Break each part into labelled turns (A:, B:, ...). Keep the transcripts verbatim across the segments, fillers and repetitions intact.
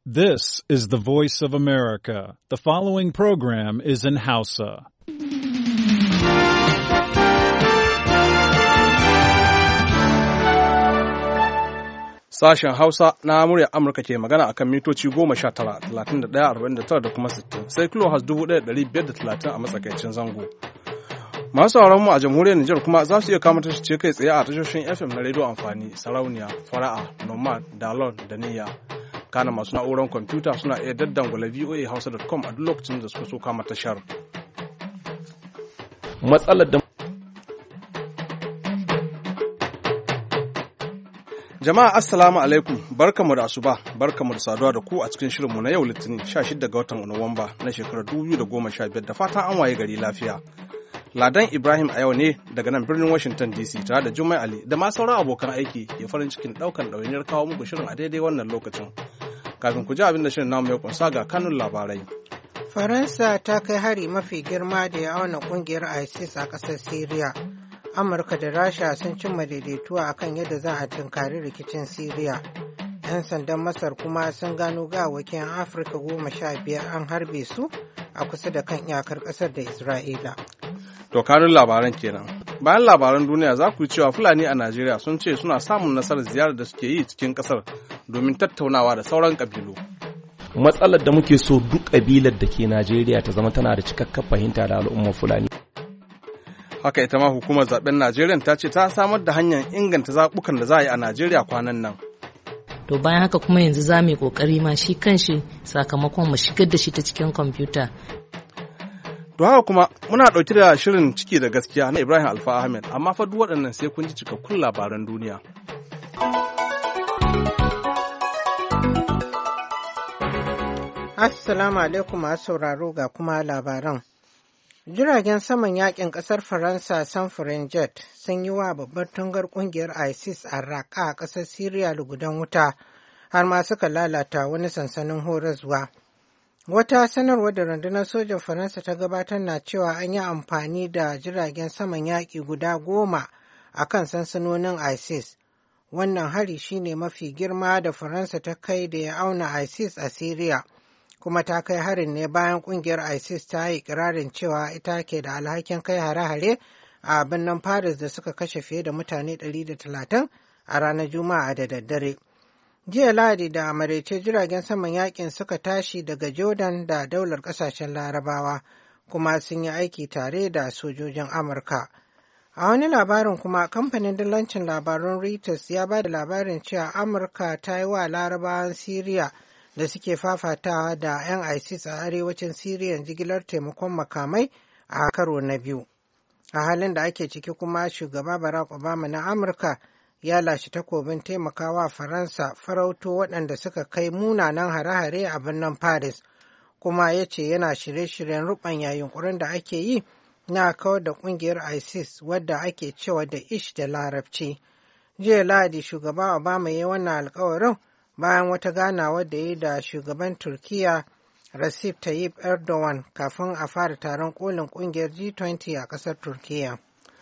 A: This is the voice of America. The following program is in Hausa.
B: Sashen Hausa na muryar Amurka ke magana akan mitoci goma sha tara, talatin da ɗaya, arba'in da tara da kuma sittin, sai kilohaz dubu ɗaya da ɗari biyar da talatin a matsakaicin zango. Masu mu a jamhuriyar Nijar kuma za su iya kama tashoce kai tsaye a tashoshin F M na rediyo amfani, sarauniya, fara'a, nomad, dalon da niyya. Kana masu na'urar kwamfuta suna iya daddangula v o a hausa dot com a duk lokacin da suka so kama tashar.
C: Matsalar da
B: Jama'a assalamu alaikum, barkamu da asuba, barkamu da saduwa da ku a cikin shirinmu na yau Litinin sha shida ga watan Nuwamba na shekarar dubu biyu da goma sha biyar da fatan an waye gari lafiya. Ladan Ibrahim a yau ne daga nan birnin Washington D C tare da Jummai Ali da ma sauran abokan aiki ke farin cikin daukan ɗawainiyar kawo muku shirin a daidai wannan lokacin. Kafin ku ji abin da shirin namu ya kunsa ga kanun labarai.
D: Faransa ta kai hari mafi girma da ya auna kungiyar ISIS a ƙasar Syria. Amurka da Rasha sun cimma daidaituwa akan yadda za a tunkari rikicin Syria. 'Yan sandan Masar kuma sun gano gawakin Afirka goma sha biyar an harbe su a kusa da kan iyakar ƙasar da Isra'ila.
B: To kanun labaran kenan. Bayan labaran duniya za ku yi cewa Fulani a Najeriya sun ce suna samun nasarar ziyarar da suke yi cikin ƙasar domin tattaunawa da sauran ƙabilu.
C: matsalar da muke so duk ƙabilar da ke Najeriya ta zama tana da cikakken fahimta da al'ummar Fulani.
B: Haka ita ma hukumar zaben Najeriya ta ce ta samar da hanyar inganta zaɓukan da za a yi a Najeriya kwanan nan.
E: To bayan haka kuma yanzu za mu yi ƙoƙari ma shi kanshi sakamakon mu shigar da shi ta cikin kwamfuta.
B: To haka kuma muna ɗauke da shirin ciki da gaskiya na Ibrahim Alfa Ahmed, amma fa duk waɗannan sai kun ji cikakkun labaran duniya.
D: Assalamu alaikum masu sauraro ga kuma labaran. Jiragen saman yakin ƙasar Faransa samfurin jet sun yi wa babbar tungar ƙungiyar ISIS a Raqqa a ƙasar Syria lugudan wuta har ma suka lalata wani sansanin horaswa. Wata sanarwar da rundunar sojan Faransa ta gabatar na cewa an yi amfani da jiragen saman yaƙi guda goma a kan sansanonin ISIS. Wannan hari shine mafi girma da Faransa ta kai da ya auna ISIS a Syria, kuma ta kai harin ne bayan ƙungiyar ISIS ta yi ikirarin cewa ita ke da alhakin kai hare-hare a birnin Paris da suka kashe fiye da mutane ɗari da talatin a ranar Juma'a da daddare. Jiya Lahadi da maraice jiragen saman yakin suka tashi daga Jordan da daular kasashen Larabawa kuma sun yi aiki tare da sojojin Amurka. A wani labarin kuma kamfanin dillancin labarun Reuters ya ba da labarin cewa Amurka ta yi wa Larabawan Siriya da suke fafatawa da 'yan ISIS a arewacin Siriya jigilar taimakon makamai a karo na biyu. A halin da ake ciki kuma shugaba Barack Obama na Amurka ya lashe takobin taimakawa Faransa farauto waɗanda suka kai munanan hare-hare a birnin Paris, kuma ya ce yana shirye-shiryen ruɓanya yunkurin da ake yi na kawar da ƙungiyar ISIS wadda ake cewa da ish da larabci. Jiya Lahadi shugaba Obama ya yi wannan alkawarin bayan wata ganawa da ya yi da shugaban Turkiyya Recep Tayyip Erdogan kafin a fara taron kolin ƙungiyar G twenty a ƙasar Turkiyya.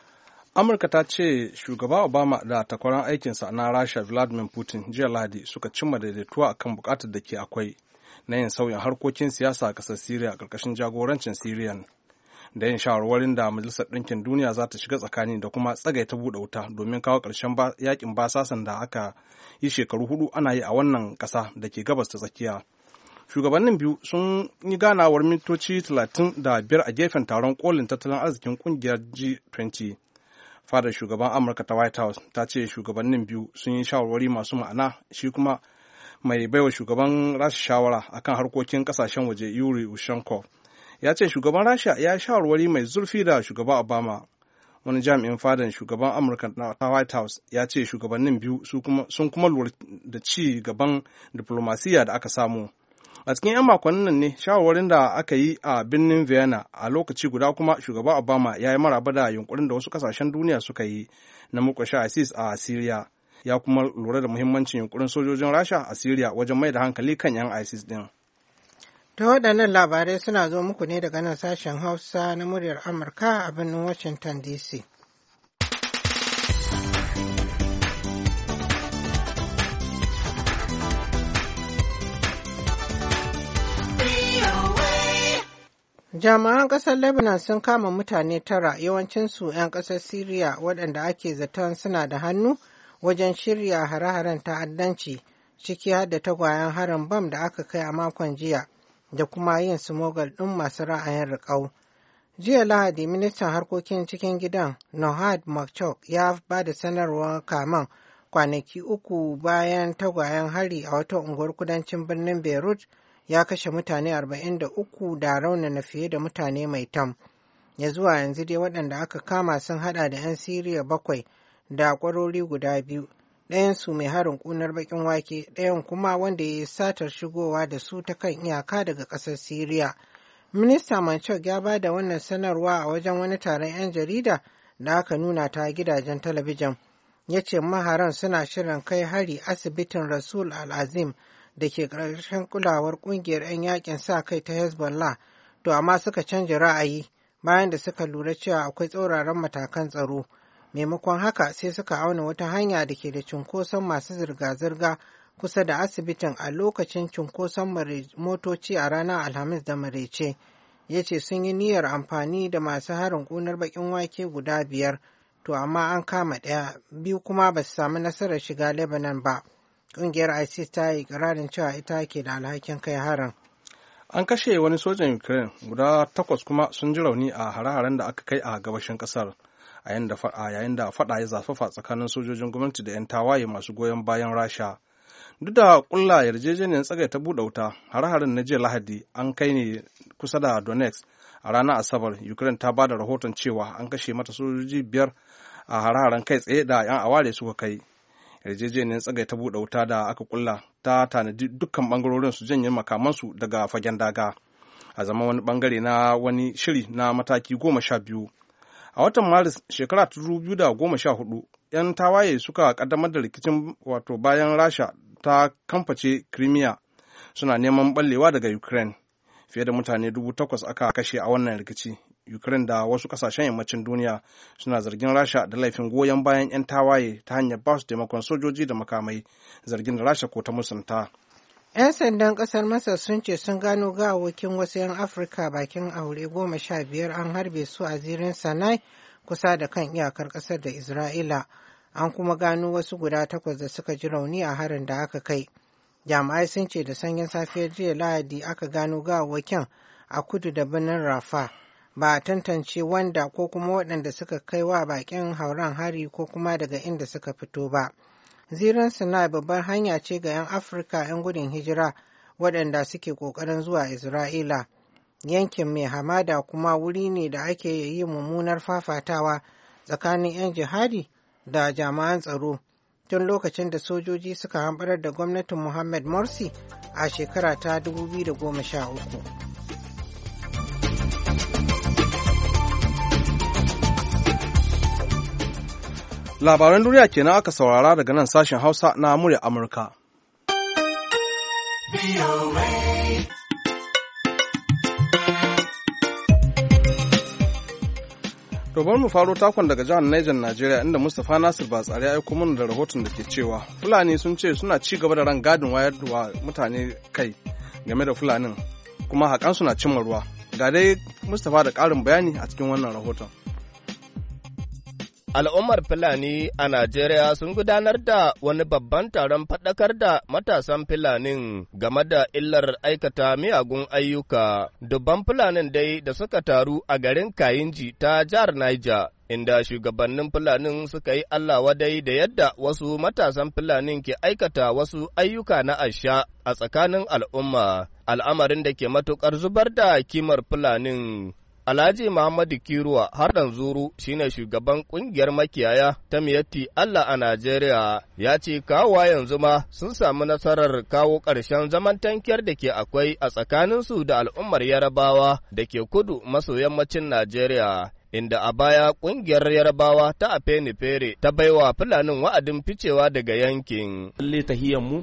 B: Amurka ta ce shugaba Obama da takwaran aikinsa na Rasha Vladimir Putin jiya Lahadi suka cimma daidaituwa akan bukatar da ke akwai na yin sauyin harkokin siyasa a ƙasar Siriya a ƙarƙashin jagorancin Siriyan, da yin shawarwarin da Majalisar Ɗinkin Duniya za ta shiga tsakani da kuma tsagaita buɗe wuta domin kawo ƙarshen yakin basasan da aka yi shekaru hudu ana yi a wannan ƙasa da ke gabas ta tsakiya. Shugabannin biyu sun yi ganawar mintoci talatin da biyar a gefen taron kolin tattalin arzikin ƙungiyar G twenty. Fadar shugaban Amurka ta White House ta ce shugabannin biyu sun yi shawarwari masu ma'ana. Shi kuma mai baiwa shugaban Rasha shawara akan harkokin kasashen waje Yuri Ushankov ya ce shugaban Rasha ya yi shawarwari mai zurfi da shugaba Obama. Wani jami'in fadan shugaban Amurka ta White House ya ce shugabannin biyu sun kuma lura da ci gaban diplomasiya da aka samu. A cikin 'yan makonnin nan ne shawarwarin da aka yi a birnin Vienna, a lokaci guda kuma shugaba Obama ya yi maraba da yunkurin da wasu kasashen duniya suka yi na murƙushe ISIS a Syria, ya kuma lura da muhimmancin yunkurin sojojin Rasha a Syria wajen mai da hankali kan 'yan ISIS din.
D: Ta waɗannan labarai suna zo muku ne daga nan sashen Hausa na muryar Amurka a birnin Washington D C. Jami'an ƙasar Lebanon sun kama mutane tara yawancinsu 'yan ƙasar Siriya waɗanda ake zaton suna da hannu wajen shirya hare-haren ta'addanci ciki har da tagwayen harin bam da aka kai a makon jiya da kuma yin smogal ɗin masu ra'ayin riƙau. Jiya Lahadi ministan harkokin cikin gidan Nohad Makchok ya ba da sanarwar kaman kwanaki uku bayan tagwayen hari a wata unguwar kudancin birnin Beirut ya kashe mutane arba'in da uku da raunana fiye da mutane mai tam. Ya zuwa yanzu dai waɗanda aka kama sun hada da 'yan Siriya bakwai da kwarori guda biyu, ɗayansu mai harin ƙunar baƙin wake, ɗayan kuma wanda ya yi satar shigowa da su ta kan iyaka daga ƙasar Siriya. Minista Manchok ya ba da wannan sanarwa a wajen wani taron 'yan jarida da aka nuna ta gidajen talabijin. Ya ce maharan suna shirin kai hari asibitin Rasul Al-Azim da ke ƙarshen kulawar ƙungiyar 'yan yakin sa kai ta Hezbollah, to amma suka canja ra'ayi bayan da suka lura cewa akwai tsauraran matakan tsaro. Maimakon haka sai suka auna wata hanya da ke da cunkoson masu zirga-zirga kusa da asibitin a lokacin cunkoson motoci a ranar Alhamis da maraice. Ya ce sun yi niyyar amfani da masu harin ƙunar baƙin wake guda biyar, to amma an kama ɗaya, biyu kuma ba su samu nasarar shiga Lebanon ba. Ƙungiyar ISIS ta yi ƙirarin cewa ita ke da alhakin kai harin.
B: An kashe wani sojan Ukraine guda takwas kuma sun ji rauni a hare-haren da aka kai a gabashin ƙasar a yayin da faɗa ya zafafa tsakanin sojojin gwamnati da 'yan tawaye masu goyon bayan Rasha. Duk da ƙulla yarjejeniyar tsagai ta buɗe wuta, hare-haren na jiya Lahadi an kai ne kusa da Donetsk a ranar Asabar. Ukraine ta ba da rahoton cewa an kashe mata sojoji biyar a hare-haren kai tsaye da 'yan aware suka kai. Yarjejeniyar tsagai ta buɗe wuta da aka kulla ta tanadi dukkan bangarorin su janye makamansu daga fagen daga a zama wani bangare na wani shiri na mataki goma sha biyu. A watan Maris shekara ta dubu biyu da goma sha hudu, 'yan tawaye suka kaddamar da rikicin wato bayan Rasha ta kamface Crimea suna neman ballewa daga Ukraine. Fiye da mutane dubu takwas aka kashe a wannan rikici. Ukraine da wasu kasashen yammacin duniya suna zargin Rasha da laifin goyon bayan 'yan tawaye ta hanyar ba su taimakon sojoji da makamai, zargin da Rasha ko ta musanta.
D: 'Yan sandan ƙasar Masar sun ce sun gano gawawakin wasu 'yan Afirka bakin aure goma sha biyar an harbe su a zirin Sinai kusa da kan iyakar ƙasar da Isra'ila. An kuma gano wasu guda takwas da suka ji rauni a harin da aka kai. Jami'ai sun ce da sanyin safiyar jiya Lahadi aka gano gawawakin a kudu da birnin Rafa. Ba a tantance wanda ko kuma waɗanda suka kai wa bakin hauren hari ko kuma daga inda suka fito ba. Zirin Sinai babbar hanya ce ga 'yan Afirka 'yan gudun hijira waɗanda suke ƙoƙarin zuwa Isra'ila. Yankin mai hamada kuma wuri ne da ake yi mummunar fafatawa tsakanin 'yan jihadi da jami'an tsaro tun lokacin da sojoji suka hamɓarar da gwamnatin Mohammed Morsi a shekara ta dubu biyu da goma sha uku.
B: Labaran duniya kenan aka saurara daga nan sashen Hausa na murya Amurka. To bari mu faro takon daga jihar Niger Najeriya inda Mustapha Nasir Batsari ya aiko mana da rahoton da ke cewa Fulani sun ce suna ci gaba da ran gadin wayar da mutane kai game da Fulanin kuma hakan suna cimma ruwa. Ga dai Mustapha da ƙarin bayani a cikin wannan rahoton.
C: Al'ummar Fulani a Najeriya sun gudanar da wani babban taron faɗakar da matasan Fulanin game da illar aikata miyagun ayyuka. Dubban Fulanin dai da suka taru a garin Kayinji ta jihar Niger, inda shugabannin Fulanin suka yi Allah wadai da yadda wasu matasan Fulanin ke aikata wasu ayyuka na asha a tsakanin al'umma, al'amarin da ke matuƙar zubar da kimar Fulanin. Alhaji Muhammadu Kiruwa Hardan Zuru shine shugaban kungiyar makiyaya ta Miyatti Allah a Najeriya, ya ce kawowa yanzu ma sun samu nasarar kawo ƙarshen zaman tankiyar da ke akwai a tsakaninsu da al'ummar Yarabawa da ke kudu maso yammacin Najeriya, inda a baya ƙungiyar Yarabawa ta Afenifere ta baiwa Fulanin wa'adin ficewa daga yankin.
F: Lalle tahiyyar mu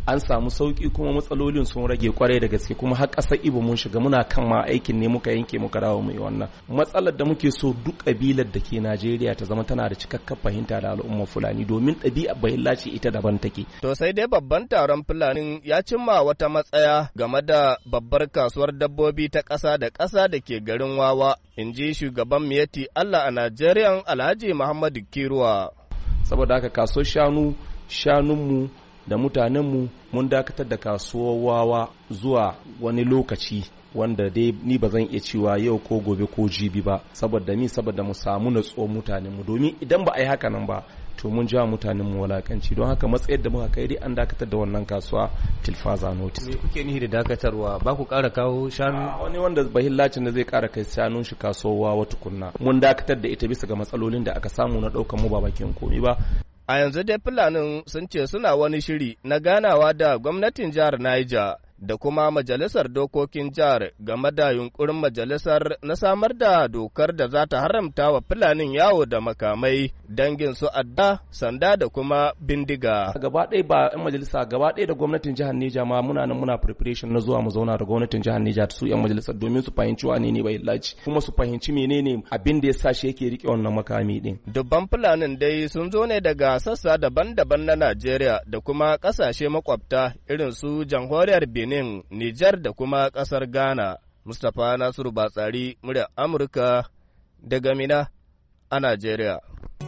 F: an samu sauki kuma matsalolin sun rage kwarai da gaske kuma har ƙasar Ibo mun shiga muna kan ma aikin ne muka yanke muka dawo mu yi wannan matsalar da muke so duk kabilar da ke Najeriya ta zama tana da cikakken fahimta da al'ummar Fulani domin ɗabi'a bahilla ce ita daban take.
C: To sai dai babban taron Fulanin ya cimma wata matsaya game da babbar kasuwar dabbobi ta ƙasa da ƙasa da ke garin Wawa, in ji shugaban Miyati Allah a Najeriya Alhaji Muhammadu Kiruwa.
F: Saboda haka kasuwar shanu shanunmu da mutanenmu mun dakatar da kasuwar Wawa zuwa wani lokaci wanda dai ni ba zan iya cewa yau ko gobe ko jibi ba saboda ni saboda mu samu natsuwar mutanenmu domin idan ba a yi haka nan ba to mun ja mutanenmu walakanci don haka matsayar da muka kai dai an dakatar da wannan kasuwa tilfaza notice.
G: Me kuke nihi da dakatarwa ba ku ƙara kawo shanu?
F: Wani wanda bahillacin da zai ƙara kai shanun shi kasuwa wa tukunna mun dakatar da ita bisa ga matsalolin da aka samu na ɗaukar mu ba bakin komi ba.
C: A yanzu dai Fulanin sun ce suna wani shiri na ganawa da gwamnatin jihar Niger da kuma majalisar dokokin jihar game da yunkurin majalisar na samar da dokar da za ta haramta wa Fulanin yawo da makamai dangin su adda, sanda da kuma bindiga.
F: Gaba ɗaya ba yan majalisa gaba ɗaya da gwamnatin jihar Neja ma muna nan muna preparation na zuwa mu zauna da gwamnatin jihar Neja su yan majalisar domin su fahimci wane ne bai laci kuma su fahimci menene abin da ya sa shi yake rike wannan makami din.
C: Dubban Fulanin dai sun zo ne daga sassa daban-daban na Najeriya da kuma ƙasashe makwabta irin su jamhuriyar Benin, Nijar da kuma ƙasar Ghana. Mustapha Nasiru Batsari, murya Amurka daga Mina a Najeriya.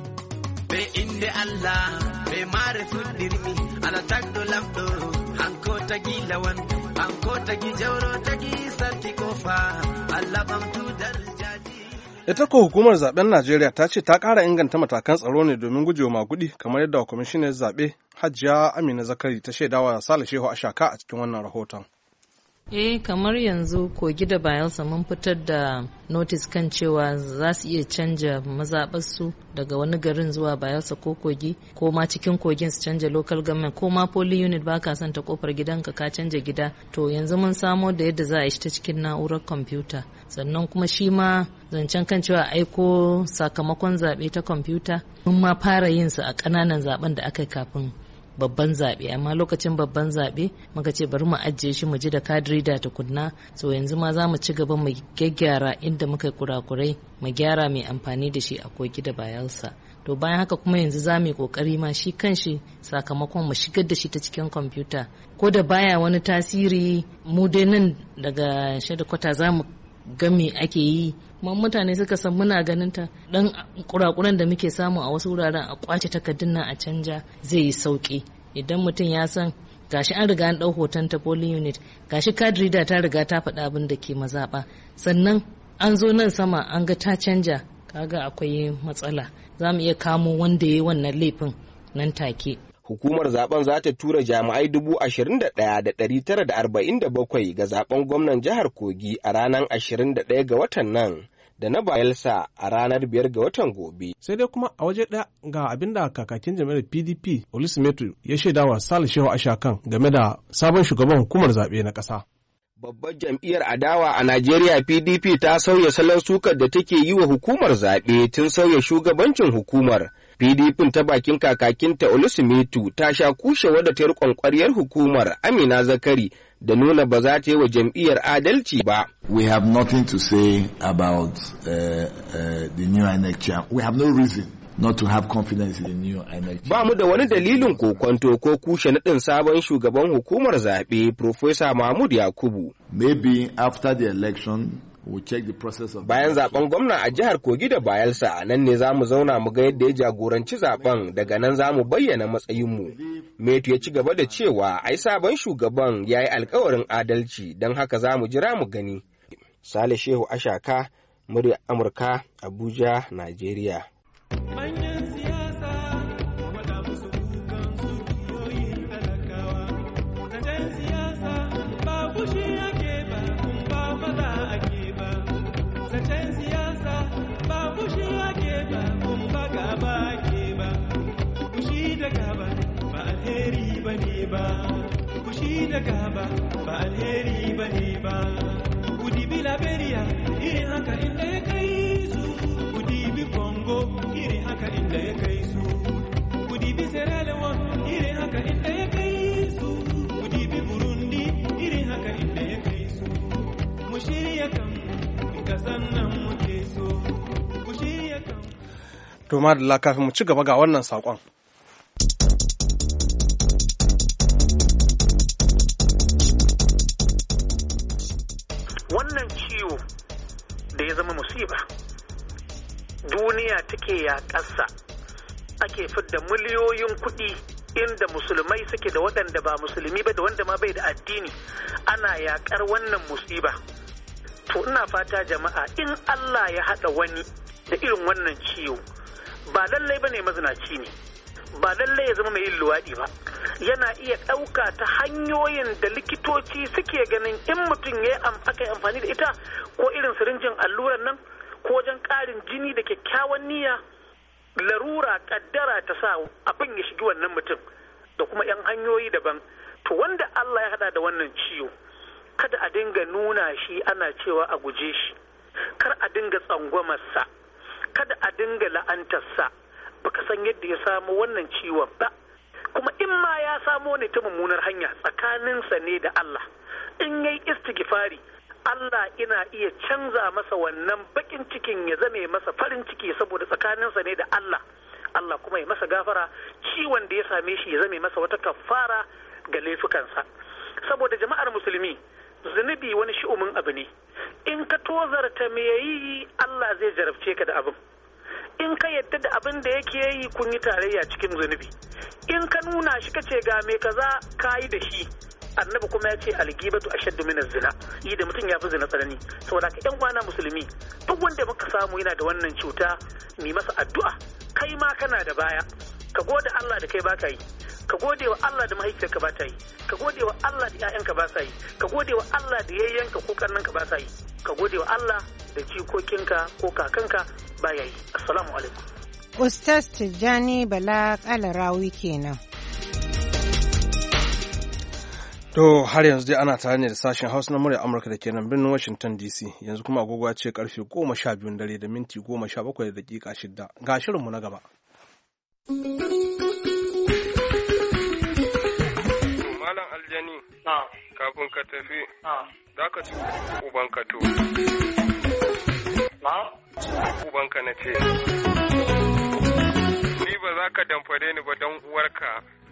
H: Be inde Allah, be mare tuddirmi, ana tagdo lamdo, hanko tagi lawan, hanko tagi jauro tagi sarki kofa, Allah bamtu darjaji.
B: Ita ko hukumar zaben Najeriya ta ce ta ƙara inganta matakan tsaro ne domin gujewa magudi kamar yadda kwamishinar zaɓe Hajiya Amina Zakari ta shaidawa Sale Shehu Ashaka a cikin wannan rahoton.
E: Eh kamar yanzu Kogi da Bayelsa mun fitar da notice kan cewa za su iya canja mazaɓarsu daga wani garin zuwa Bayelsa ko Kogi ko ma cikin Kogin su canja local government ko ma polling unit ba ka son ta kofar gidanka ka canja gida to yanzu mun samo da yadda za a yi shi ta cikin na'urar kwamfuta sannan kuma shi ma zancen kan cewa aiko sakamakon zaɓe ta kwamfuta mun ma fara yin su a ƙananan zaɓen da aka yi kafin babban zaɓe amma lokacin babban zaɓe muka ce bari mu ajiye shi mu ji da kadiri da tukunna so yanzu ma za mu ci gaba mu gyaggyara inda muka kurakurai mu gyara mai amfani da shi a Kogi da Bayelsa to bayan haka kuma yanzu za mu yi kokari ma shi kanshi sakamakon mu shigar da shi ta cikin kwamfuta ko da baya wani tasiri mu dai nan daga shadakwata za mu ga me ake yi kuma mutane suka san muna ganin ta dan kurakuran da muke samu a wasu wuraren a kwace takardun nan a canja zai yi sauki idan mutum ya san gashi an riga an dau hoton ta polling unit gashi card reader ta riga ta faɗa abin da ke mazaɓa sannan an zo nan sama an ga ta canja kaga akwai matsala za mu iya kamo wanda ya yi wannan laifin nan take.
I: Hukumar zaben za ta tura jami'ai dubu ashirin da ɗaya da ɗari tara da arba'in da bakwai ga zaben gwamnan jihar Kogi a ranar ashirin da ɗaya ga watan nan da na Bayelsa a ranar biyar ga watan gobe.
B: Sai dai kuma a waje ɗaya ga abin da kakakin jami'ar P D P Olusemetu ya shaidawa Sale Shehu Ashakan game da sabon shugaban hukumar zaɓe na ƙasa.
I: Babbar jam'iyyar adawa a Najeriya P D P ta sauya salon sukar da take yi wa hukumar zaɓe tun sauya shugabancin hukumar. P D P ta bakin kakakinta Olusemetu ta sha kushe wadda ta riƙon ƙwaryar hukumar Amina Zakari da nuna ba za ta yi wa jam'iyyar adalci ba.
J: We have nothing to say about uh, uh, the new I N E C chair. We have no reason not to have confidence in the new I N E C.
I: Ba mu da wani dalilin kokonto ko kushe naɗin sabon shugaban hukumar zaɓe Professor Mahmud Yakubu.
J: Maybe after the election we'll check the process of
I: bayan zaben gwamna a jihar Kogi da Bayelsa nan ne zamu zauna mu ga yadda ya jagoranci zaben daga nan zamu bayyana matsayinmu. Metu ya ci gaba da cewa ai sabon shugaban yayi alkawarin adalci don haka zamu jira mu gani. Sale Shehu Ashaka, murya Amurka, Abuja, Najeriya.
K: da gaba ba alheri ba ne ba kudi bi Liberia irin haka inda ya kai su kudi bi Congo irin haka inda ya kai su kudi bi Sierra Leone irin haka inda ya kai su ƙasan nan muke so ku shirya kan.
B: To madalla kafin mu ci gaba ga wannan saƙon.
L: Wannan ciwo da ya zama musiba, duniya take ya ƙasa, ake fidda miliyoyin kuɗi inda musulmai suke da waɗanda ba musulmi ba da wanda ma bai da addini, ana yaƙar wannan musiba. To ina fata jama'a, in Allah ya haɗa wani da irin wannan ciwo, ba lallai ba ne mazinaci ne, ba lallai ya zama mai yin luwaɗi ba, yana iya ɗauka ta hanyoyin da likitoci suke ganin in mutum ya aka yi amfani da ita, ko irin sirinjin alluran nan, ko wajen ƙarin jini da kyakkyawan niyya, larura kaddara ta sa abin ya shigi wannan mutum, da kuma 'yan hanyoyi daban. To wanda Allah ya hada da wannan ciwo, kada a dinga nuna shi ana cewa a guje shi, kar a dinga tsangwamarsa, kada a dinga la'antarsa, baka san yadda ya samu wannan ciwon ba, kuma in ma ya samo ne ta mummunar hanya tsakaninsa ne da Allah, in yayi istighfari Allah ina iya canza masa wannan bakin cikin ya zame masa farin ciki saboda tsakaninsa ne da Allah, Allah kuma ya masa gafara, ciwon da ya same shi ya zame masa wata kafara ga laifukansa. Saboda jama'ar musulmi, zunubi wani shi'umin abu ne, in ka tozarta me yayi Allah zai jarabce ka da abin, in ka yadda da abin da yake yi kun yi tarayya cikin zunubi, in ka nuna shi kace ga me kaza kayi da shi, annabi kuma ya ce algibatu ashaddu min az-zina, yi da mutum ya fi zina tsanani. Saboda ka yan kwana musulmi, duk wanda muka samu yana da wannan cuta, mi masa addu'a, kai ma kana da baya, ka gode Allah da kai baka yi, ka gode wa Allah da mahaifiyarka ba ta yi, ka gode wa Allah da ƴaƴanka ba sa yi, ka gode wa Allah da yayyanka ko kannanka ba sa yi, ka gode wa Allah da jikokinka ko kakanka ba ya yi. Assalamu alaikum.
D: Ustaz Tijjani Bala Kalarawi kenan.
B: To har yanzu dai ana tare ne da sashen Hausa na murya Amurka da ke nan birnin Washington D C, yanzu kuma agogo ce karfe goma sha biyun dare da minti goma sha bakwai da dakika shida. Ga shirinmu na gaba.
M: Malam Aljani, kafin ka tafi, za ka ci ubanka to. Ubanka na ce. Ni ba za ka damfare ni ba don uwarka.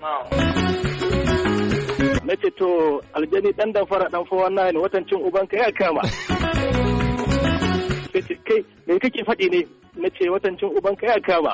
N: Na ce to Aljani dan damfara dan fa wannan watan cin ubanka ya kama. Sai kai me kake faɗi ne? Na ce watan cin ubanka ya kama.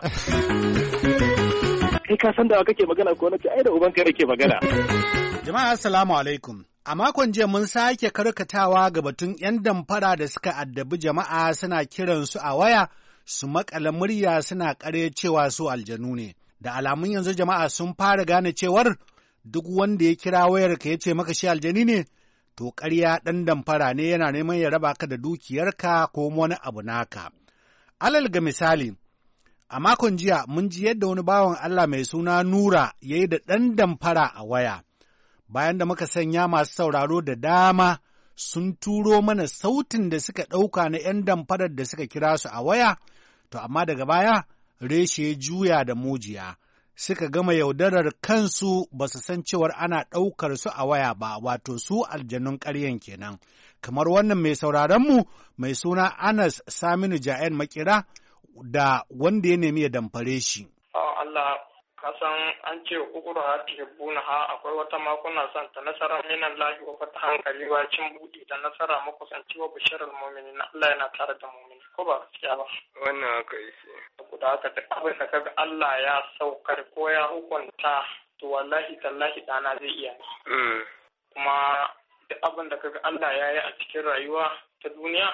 N: Kai ka san da kake magana ko na ce ai da ubanka yake magana.
O: Jama'a assalamu alaikum. A makon jiya mun sake karkatawa ga batun 'yan damfara da suka addabi jama'a suna kiransu a waya su makala murya suna ƙare cewa su aljanu ne. Da alamun yanzu jama'a sun fara gane cewar duk wanda ya kira wayarka ya ce maka shi aljani ne, to ƙarya ɗan damfara ne yana neman ya raba ka da dukiyarka ko wani abu naka. Alal ga misali, a makon jiya mun ji yadda wani bawan Allah mai suna Nura ya yi da ɗan damfara a waya. Bayan da muka sanya masu sauraro da dama sun turo mana sautin da suka ɗauka na ‘yan damfarar da suka kira su a waya, to amma daga baya reshe juya da mujiya. Suka gama yaudarar kansu ba su san cewar ana ɗaukar su a waya ba, wato su aljanun ƙaryan kenan. Kamar wannan mai sauraronmu mai suna Anas Saminu Ja'en Makira da wanda ya nemi ya damfare shi.
P: Allah kasan an ce ukuru ha tihibbuna ha akwai wata makuna son ta nasara minan lahi wa fata hankali wa cin buɗe da nasara makusanci wa bishirar mu'minin Allah yana tare da mu'mini ko ba gaskiya ba
M: wannan haka yake
P: saboda haka duk abin da kaga Allah ya saukar ko ya hukunta to wallahi tallahi dana zai iya kuma duk abin da kaga Allah ya yi a cikin rayuwa ta duniya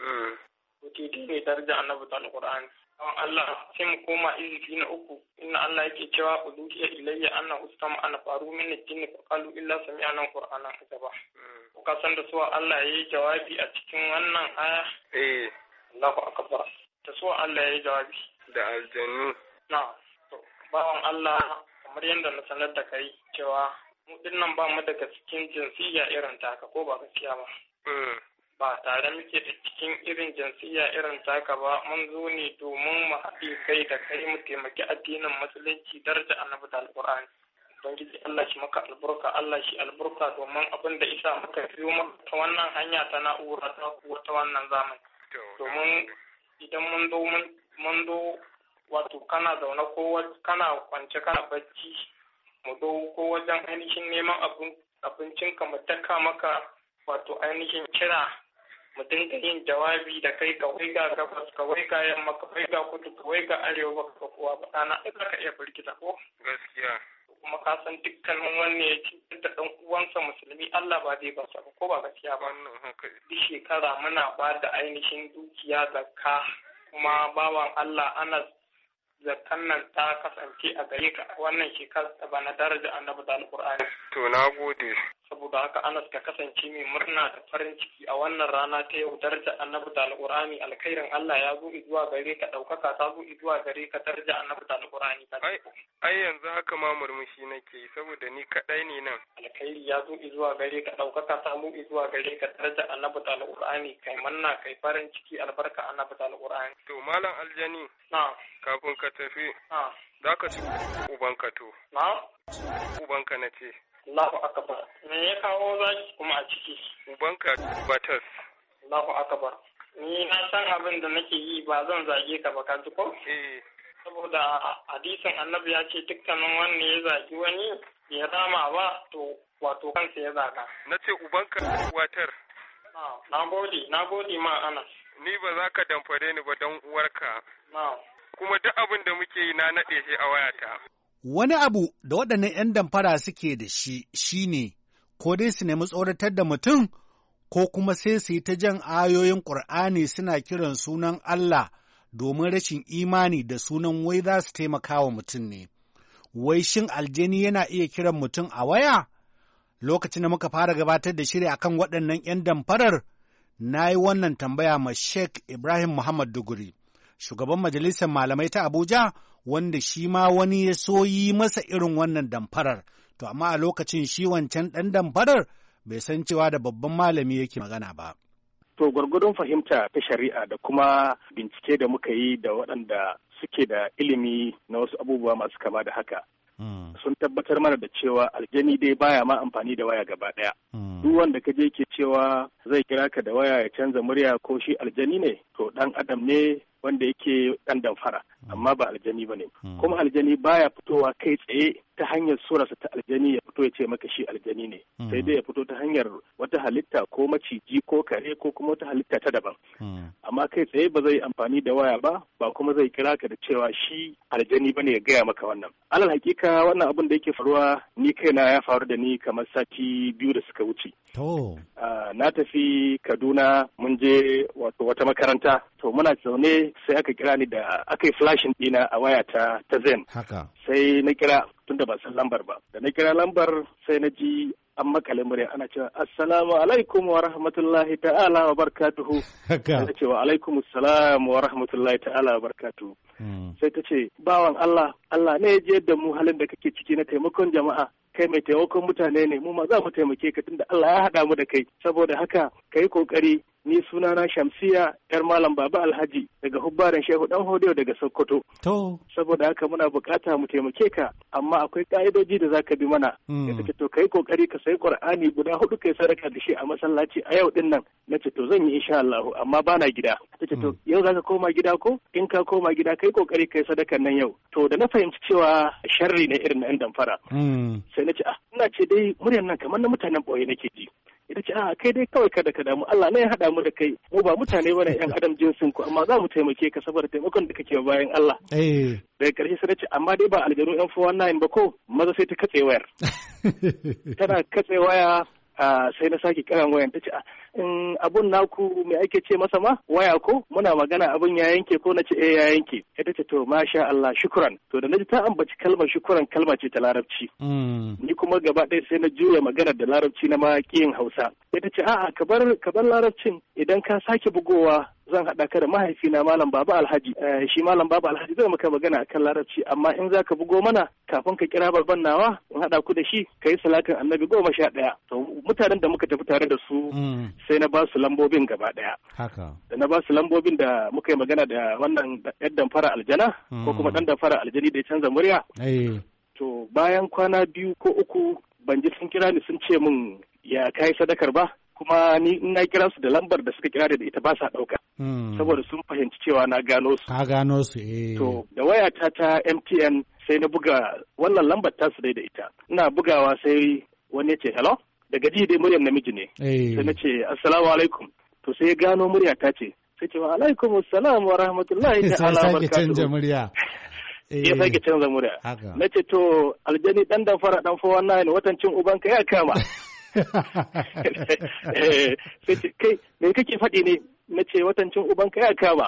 P: to dai ne daraja annabi ta alqur'ani Allah sai mu koma izifi na uku inna Allah yake cewa uduhiya ilayya anna ustama ana faru min jinni fa qalu illa sami'na qur'ana ajaba ka san da suwa Allah yayi jawabi a cikin wannan aya
M: eh
P: Allahu akbar da suwa Allah yayi jawabi
M: da aljannu
P: na to bawan Allah kamar yanda na sanar da kai cewa mu dinnan ba mu daga cikin jinsiya irin taka ko ba gaskiya ba ba tare muke da cikin irin jinsiya irin taka ba mun zo ne domin mu haɗe kai da kai mu taimaki addinin musulunci daraja annabi da alƙur'ani ubangiji Allah shi maka alburka Allah shi alburka domin abin da isa muka biyo maka ta wannan hanya ta na'ura ta kuwa ta wannan zamani domin idan mun zo mun zo wato kana zaune ko kana kwance kana bacci mu zo ko wajen ainihin neman abincin ka mu daka maka wato ainihin kira mu dinga yin jawabi da kai ka wai ga gabas ka wai ga yamma ka wai ga kudu ka wai ga arewa ka kowa ba dana ai ka iya firgita ko gaskiya kuma ka san dukkanin wanne ya ci da dan uwansa musulmi Allah ba zai ba sa ko ba gaskiya ba wannan haka duk shekara muna ba da ainihin dukiya zakka kuma bawan Allah ana zakkan nan ta kasance a gare ka wannan shekara ta bana daraja annabi da alqur'ani
M: to na gode
P: saboda haka Anas ka kasance mai murna da farin ciki a wannan rana ta yau daraja annabi da alqur'ani alkhairin Allah ya zo zuwa gare ka daukaka ta zo zuwa gare ka daraja annabi da alqur'ani
M: ai ai yanzu haka ma murmushi nake saboda ni kadai ne nan
P: alkhairi ya zo zuwa gare ka daukaka ta zo zuwa gare ka daraja annabi da alqur'ani kai manna kai farin ciki albarka annabi da alqur'ani
M: to malam aljani
P: na
M: kafin ka tafi
P: na
M: zaka ci ubanka to
P: na
M: ubanka nace
P: Allahu akbar. Me ya kawo zaki kuma a ciki?
M: Ubanka batas.
P: Allahu akbar. Ni na san abin da nake yi ba zan zage ka ba ka ji ko?
M: Eh.
P: Saboda hadisin Annabi ya ce dukkanin wanda ya zagi wani ya rama ba to wato kansa ya zaga.
M: Nace ubanka watar.
P: Na gode, na gode ma Anas.
M: Ni ba za ka damfare ni ba dan uwarka.
P: Na.
M: Kuma duk abin da muke yi na nade shi a wayata.
O: Wani abu da waɗannan ‘yan damfara suke da shi shi ne, ko dai su nemi tsoratar da mutum, ko kuma sai su yi ta jan ayoyin ƙur'ani suna kiran sunan Allah domin rashin imani da sunan wai za su taimaka wa mutum ne. Wai shin aljani yana iya kiran mutum a waya? Lokacin da muka fara gabatar da shiri akan waɗannan ‘yan damfarar, na yi wannan tambaya ma Sheikh Ibrahim Muhammad Duguri, shugaban majalisar malamai ta Abuja, wanda shi ma wani ya so yi masa irin wannan damfarar, to amma a lokacin shi wancan ɗan damfarar bai san cewa da babban malami yake magana ba.
N: To gwargwadon fahimta ta shari'a da kuma bincike da muka yi da waɗanda suke da ilimi na wasu abubuwa masu kama da haka. Mm. Sun tabbatar mana da cewa aljani dai baya ma amfani da waya gaba ɗaya. Mm. Duk wanda ka je ke cewa zai kira ka da waya ya canza murya ko shi aljani ne, to ɗan adam ne wanda yake ɗan damfara, amma ba aljani ba ne. Kuma aljani baya fitowa kai tsaye ta hanyar surarsa ta aljani ya fito ya ce maka shi aljani ne. Sai dai ya fito ta hanyar wata halitta ko maciji ko kare ko kuma wata halitta ta daban. Amma kai tsaye ba zai amfani da waya ba, ba kuma zai kira ka da cewa shi aljani ba ne ya gaya maka wannan. Alal hakika wannan abin da yake faruwa ni kaina ya faru da ni kamar sati biyu da suka wuce.
O: To.
N: Na tafi Kaduna mun je wato wata makaranta. To muna zaune sai aka kira ni da aka yi flashin ɗina a waya ta ta Zen.
O: Haka.
N: Sai na kira tunda ba san lambar ba. Da na kira lambar sai na ji an makale murya ana cewa assalamu alaikum wa rahmatullahi ta'ala wa barakatuhu.
O: Haka.
N: Sai ce wa alaikum assalam wa rahmatullahi ta'ala wa barakatuhu. Sai ta ce bawan Allah Allah ne ya je da mu halin da kake ciki na taimakon jama'a. Kai mai taimakon mutane ne mu ma za mu taimake ka tunda Allah ya haɗa mu da kai saboda haka kai kokari ni sunana Shamsiya yar Malam Baba Alhaji daga Hubbaran Shehu Dan Hodiyo daga Sokoto.
O: To.
N: Saboda haka muna bukata mu taimake ka amma akwai ka'idoji da zaka bi mana. Mm. Kace to kai kokari ka sai Qur'ani guda hudu kai sadaka da shi a masallaci a yau din nan. Nace to zan yi insha Allah amma bana gida. Tace to yau zaka koma gida ko? In ka koma gida kai kokari kai sadakan nan yau. To da na fahimci cewa sharri ne irin na ɗan damfara.
O: Mm.
N: Sai nace ah ina ce dai muryar nan kamar na mutanen boye nake ji. Ita ce a kai dai kawai kada ka damu Allah ne ya haɗa mu da kai mu ba mutane bane yan adam jinsin ku amma za mu taimake ka saboda taimakon da kake bayan Allah.
O: Eh.
N: Daga ƙarshe sai ce amma dai ba aljanu yan four one nine ba ko maza sai ta katse wayar. Tana katse waya sai na sake kiran wayan ta ce in abun naku me ake ce masa ma waya ko muna magana abun ya yanke ko na ce eh ya yanke ita ce to masha Allah shukran to da naji ta ambaci kalmar shukran kalma ce ta larabci ni kuma gaba ɗaya sai na juya magana da larabci na makiyin Hausa ita ce a'a ka bar ka bar larabcin idan ka sake bugowa zan haɗa ka da mahaifina Malam Baba Alhaji shi Malam Baba Alhaji zai maka magana akan larabci amma in za ka bugo mana kafin ka kira babban nawa in haɗa ku da shi ka yi salatin annabi goma sha ɗaya to mutanen da muka tafi tare da su sai na ba su lambobin gaba ɗaya
O: haka
N: da na ba su lambobin da muka yi magana da wannan ɗan damfara aljana ko kuma ɗan damfara aljani da ya canza murya to bayan kwana biyu ko uku ban ji sun kira ni sun ce min ya kai sadakar ba kuma ni in na kira su da lambar da suka kira da ita ba sa ɗauka. Saboda sun fahimci cewa na gano su.
O: Ka gano su eh.
N: To da wayata ta M T N sai na buga wannan lambar tasu dai da ita. Ina bugawa sai wani ya ce hello daga ji dai muryar namiji ne. Sai na ce assalamu alaikum. To sai ya gano murya ta ce sai ce wa alaikum assalam wa rahmatullahi ta'ala wa barakatuhu. Sai sake canja murya. Ya sake canza murya. Na ce to aljani dan dan fara dan fa wannan watan cin ubanka ya kama. Sai ce kai me kake faɗi ne? Na ce watan cin ubanka ya kama.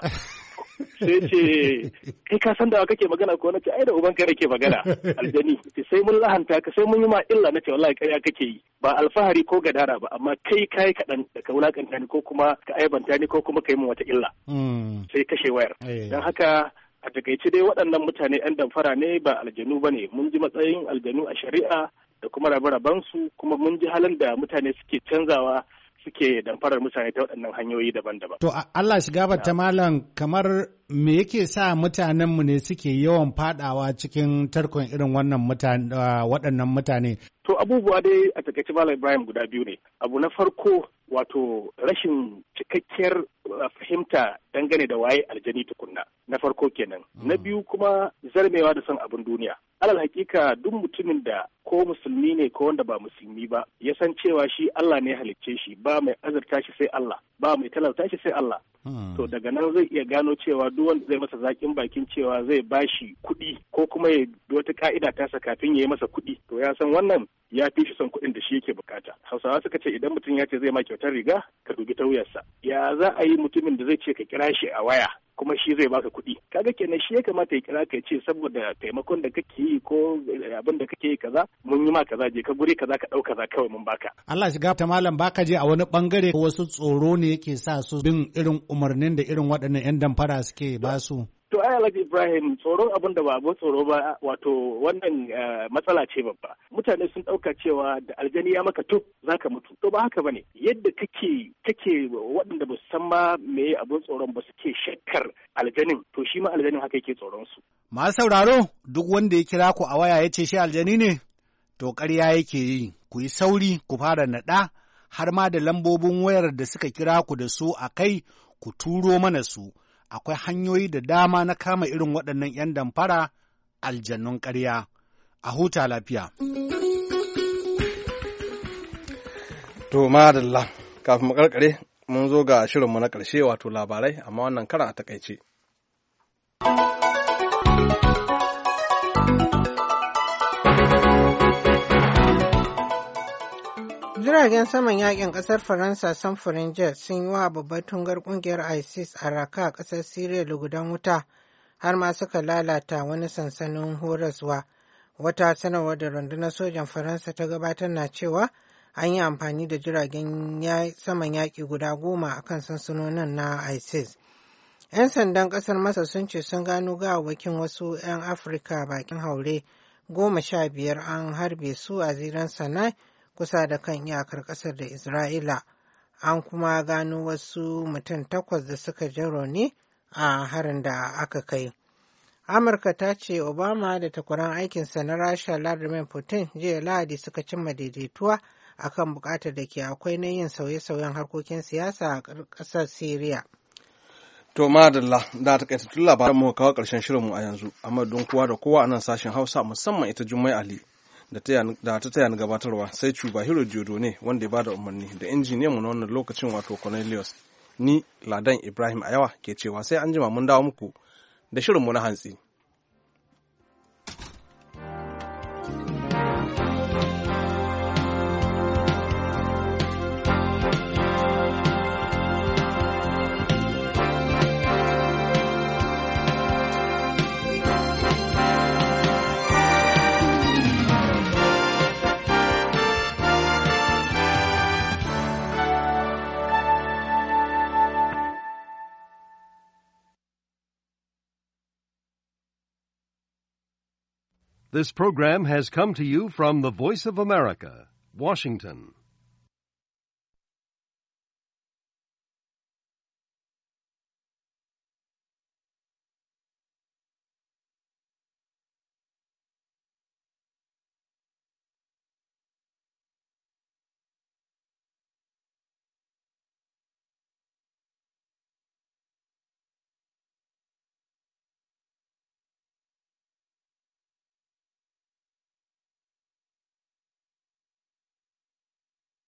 N: Sai ce kai ka san da kake magana ko? Na ce ai da ubanka nake magana aljani. Sai mun lahanta ka sai mun yi ma illa. Na ce wallahi ƙarya kake yi ba alfahari ko gadara ba amma kai kai kaɗan da ka wulakanta ni ko kuma ka aibanta ni ko kuma ka yi min wata illa. Sai kashe wayar. Don haka a takaice dai waɗannan mutane 'yan damfara ne ba aljanu ba ne. Mun ji matsayin aljanu a shari'a da kuma rabe-rabensu kuma mun ji halin da mutane suke canzawa suke damfarar mutane ta waɗannan hanyoyi daban-daban.
O: To Allah shiga bata malam kamar me yake sa mutanenmu ne suke yawan fadawa cikin tarkon irin wannan mutane waɗannan mutane?
N: To abubuwa dai a takaice Malam Ibrahim guda biyu ne. Abu na farko wato rashin cikakkiyar fahimta dangane da waye aljani tukunna. Na farko kenan. Mm. Na biyu kuma zarmewa da son abin duniya. Alal hakika duk mutumin da ko musulmi ne ko wanda ba musulmi ba ya san cewa shi Allah ne halicce shi ba mai azurta shi sai Allah ba mai talauta shi sai Allah. Mm. To daga nan zai iya gano cewa duk wanda zai masa zakin bakin cewa zai bashi kuɗi ko kuma ya wata ka'ida tasa kafin ya yi masa kuɗi. To ya san wannan ya fi shi son kuɗin da shi yake bukata. Hausawa suka ce idan mutum ya ce zai ma kyautar riga ka dubi ta wuyarsa. Ya za a yi mutumin da zai ce ka kira shi a waya kuma shi zai baka kuɗi. Kaga kenan shi ya kamata ya kira ka ce saboda taimakon da kake yi ko abin da kake yi kaza mun yi ma kaza je ka guri kaza ka ɗau kaza kawai mun baka.
O: Allah shiga ta malam baka je a wani bangare wasu tsoro ne yake sa su bin irin umarnin da irin waɗannan 'yan damfara suke basu.
N: To ai Alhaji Ibrahim tsoron abin da ba abin tsoro ba wato wannan matsala ce babba. Mutane sun ɗauka cewa da aljani ya maka to zaka mutu. To ba haka bane. Yadda kake kake waɗanda ba su san ma me abin tsoron ba suke shakkar aljanin to shi ma aljanin haka yake tsoron su.
O: Masu sauraro duk wanda ya kira ku a waya ya ce shi aljani ne to ƙarya yake yi. Ku yi sauri ku fara naɗa har ma da lambobin wayar da suka kira ku da su a kai ku turo mana su. Akwai hanyoyi da dama na kama irin waɗannan 'yan damfara aljannun ƙarya. A huta lafiya.
B: To, madalla, kafin mu karkare mun zo ga shirinmu na ƙarshe wato labarai, amma wannan karan a takaice.
D: Jiragen saman yakin kasar Faransa samfurin jet sun yi wa babbar tungar kungiyar ISIS a Raqqa a kasar Siriya lugudan wuta har ma suka lalata wani sansanin horaswa. Wata sanarwar da rundunar sojan Faransa ta gabatar na cewa an yi amfani da jiragen saman yaƙi guda goma a kan sansanonin na ISIS. 'Yan sandan ƙasar Masar sun ce sun gano gawawwakin wasu 'yan Afirka bakin haure goma sha biyar an harbe su a ziran Sinai kusa da kan iyakar ƙasar da Isra'ila. An kuma gano wasu mutum takwas da suka ji rauni a harin da aka kai. Amurka ta ce Obama da takwaran aikinsa na Rasha Vladimir Putin jiya Lahadi suka cimma daidaituwa akan bukatar da ke akwai na yin sauye-sauyen harkokin siyasa a ƙasar Siriya.
B: To madalla da ta kaitattun labaran mu kawo ƙarshen shirinmu a yanzu, amma don kowa da kowa a nan sashen Hausa musamman ita Jummai Ali da ta taya ni gabatarwa sai Cuba Hiro Jodo ne wanda ya bada umarni da injiniyan mu na wannan lokacin wato Cornelius. Ni Ladan Ibrahim Ayawa ke cewa sai an jima mun dawo muku da shirinmu na hantsi.
Q: This program has come to you from the Voice of America, Washington.